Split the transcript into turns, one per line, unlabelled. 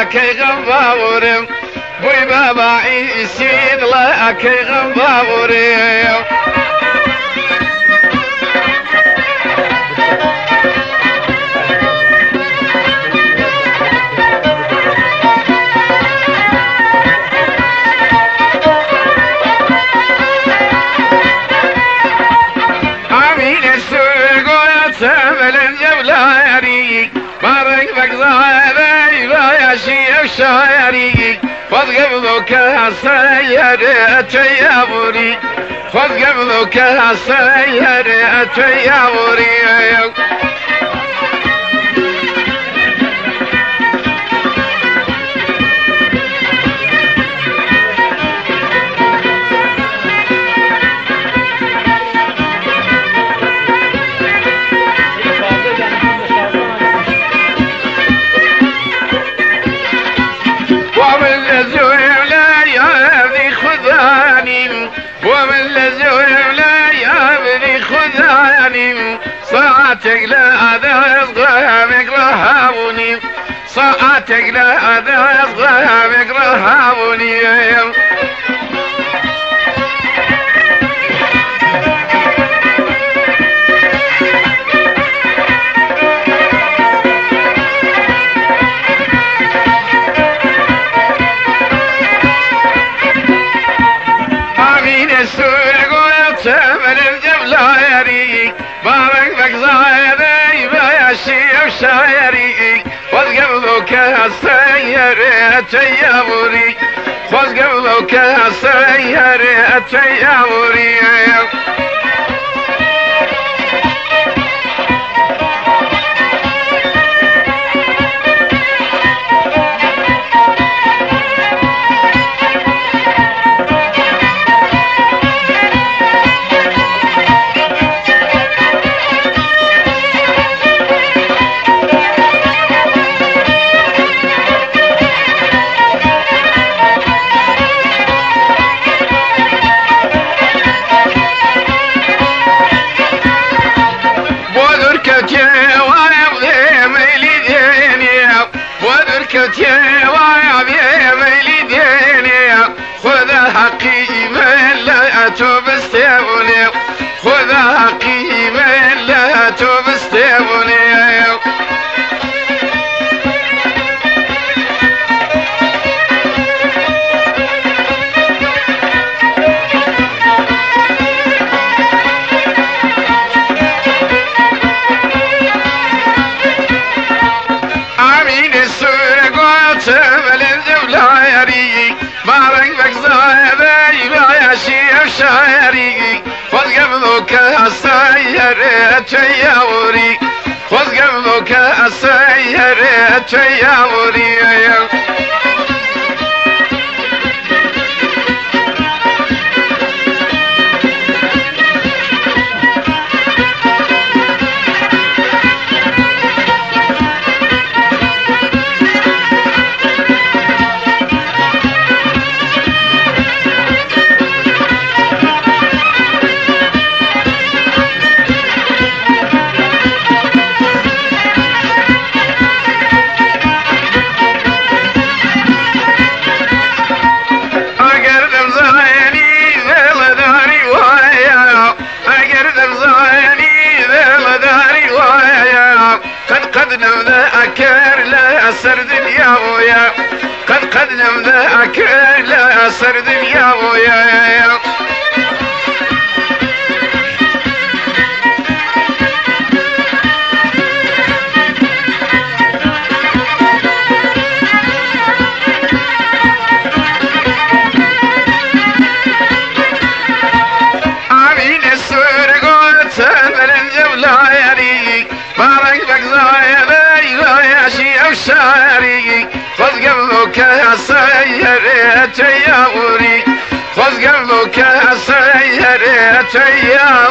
كي غنباورم بوي بابا عيسين لا كي غنباورم شاعري خذ قبلك سيارة يا وري خذ قبلك سيارة يا وري صاعتك لا ذهبك رهاوني صاعتك لا ذهبك رهاوني امين السوق ويتمل الجبل بارك بك زايدي بياشي وشايري خذ قبلك السيارة يا وري خذ قبلك السيارة يا وري خذها قيمة لا تبستوني خذها قيمة لا تبستوني امين السوق وتمل الجبل بارك بك زايدي بياشي وشايري خذ قبلك السيارة يا وري خذ قبلك السيارة يا وري سرد يا ويا قد نمذاك لا سرد يا ويا امين السرق وتمل الجبل بارك بك زايدي بياشي وشايري خذ قبلك السيارة يا وري خذ قبلك السيارة يا